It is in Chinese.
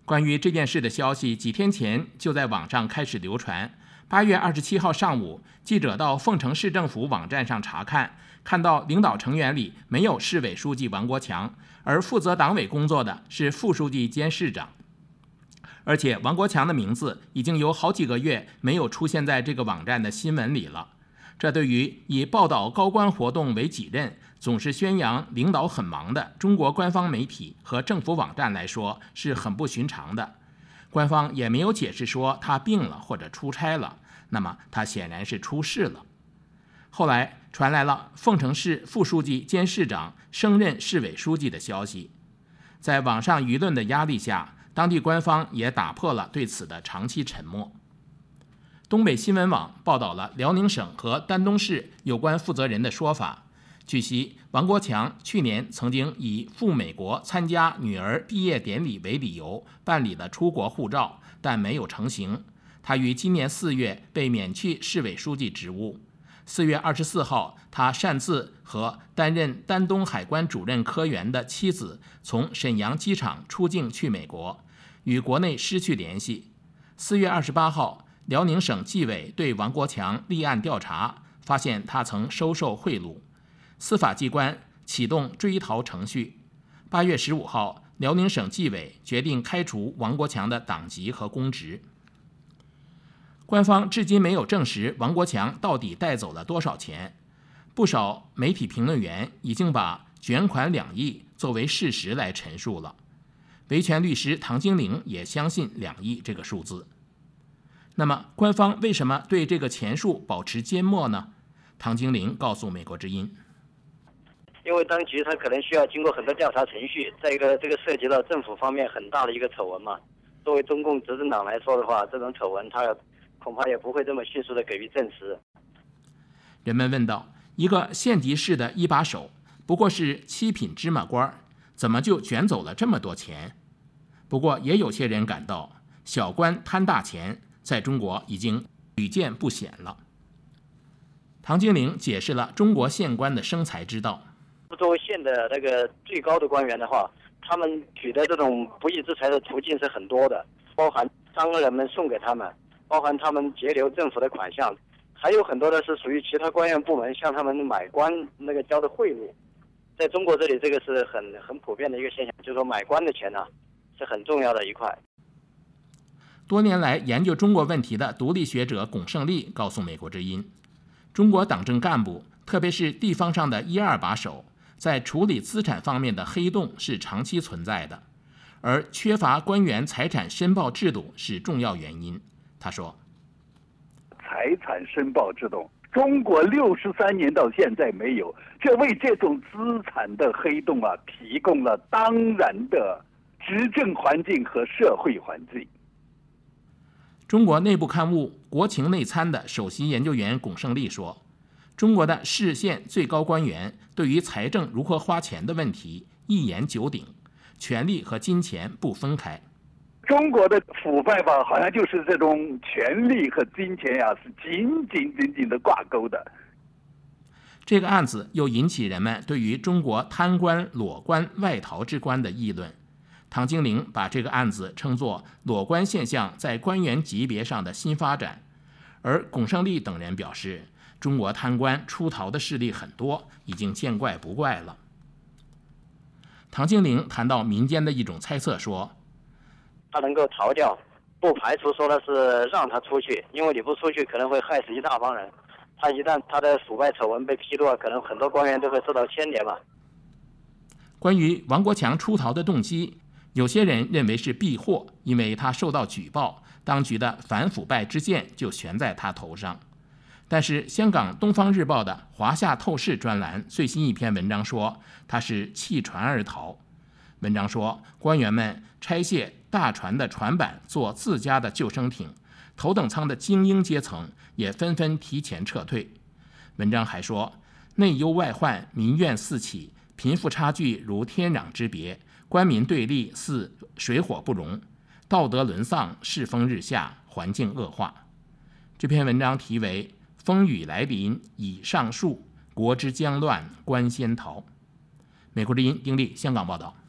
关于这件事的消息几天前就在网上开始流传。8月27号上午，记者到凤城市政府网站上查看，看到领导成员里没有市委书记王国强，而负责党委工作的是副书记兼市长。而且王国强的名字已经有好几个月没有出现在这个网站的新闻里了。这对于以报道高官活动为己任，总是宣扬领导很忙的中国官方媒体和政府网站来说是很不寻常的。官方也没有解释说他病了或者出差了，那么他显然是出事了。后来传来了凤城市副书记兼市长升任市委书记的消息，在网上舆论的压力下，当地官方也打破了对此的长期沉默。东北新闻网报道了辽宁省和丹东市有关负责人的说法。据悉，王国强去年曾经以赴美国参加女儿毕业典礼为理由办理了出国护照，但没有成行。他于今年4月被免去市委书记职务。4月24号，他擅自和担任丹东海关主任科员的妻子从沈阳机场出境去美国，与国内失去联系。4月28号，辽宁省纪委对王国强立案调查，发现他曾收受贿赂，司法机关启动追逃程序。8月15号，辽宁省纪委决定开除王国强的党籍和公职。官方至今没有证实王国强到底带走了多少钱，不少媒体评论员已经把卷款2亿作为事实来陈述了。维权律师唐金玲也相信2亿这个数字。那么官方为什么对这个钱数保持缄默呢？唐金玲告诉美国之音， 因为当局他可能需要经过很多调查程序，再一个这个涉及到政府方面很大的一个丑闻嘛。作为中共执政党来说的话，这种丑闻他恐怕也不会这么迅速的给予证实。 人们问道，一个县级市的一把手，不过是7品芝麻官，怎么就卷走了这么多钱？不过也有些人感到，小官贪大钱在中国已经屡见不鲜了。唐金玲解释了中国县官的生财之道。 作为县的那个最高的官员的话，他们取得这种不义之财的途径是很多的，包含商人们送给他们，包含他们截留政府的款项，还有很多的是属于其他官员部门向他们买官那个交的贿赂。在中国这里，这个是很普遍的一个现象，就是说买官的钱呢是很重要的一块。 多年来研究中国问题的独立学者龚胜利告诉美国之音，中国党政干部，特别是地方上的1、2把手，在处理资产方面的黑洞是长期存在的，而缺乏官员财产申报制度是重要原因。他说， 财产申报制度中国63年到现在没有，这为这种资产的黑洞提供了当然的执政环境和社会环境。 中国内部刊物《国情内参》的首席研究员龚胜利说，中国的市县最高官员对于财政如何花钱的问题一言九鼎，权力和金钱不分开。 中国的腐败好像就是这种权力和金钱是紧紧的挂钩的。 这个案子又引起人们对于中国贪官、裸官、外逃之官的议论。唐金玲把这个案子称作裸官现象在官员级别上的新发展，而龚胜利等人表示，中国贪官出逃的事例很多，已经见怪不怪了。唐金玲谈到民间的一种猜测说， 他能够逃掉，不排除说的是让他出去，因为你不出去可能会害死一大帮人。一旦他的腐败丑闻被披露，可能很多官员都会受到牵连嘛。 关于王国强出逃的动机，有些人认为是避祸，因为他受到举报，当局的反腐败之剑就悬在他头上。但是香港《东方日报》的华夏透视专栏最新一篇文章说，他是弃船而逃。文章说，官员们拆卸大船的船板做自家的救生艇，头等舱的精英阶层也纷纷提前撤退。文章还说，内忧外患，民怨四起，贫富差距如天壤之别，官民对立似水火不容，道德沦丧，世风日下，环境恶化。这篇文章题为风雨来临已上树，国之将乱，官先逃。美国之音丁力香港报道。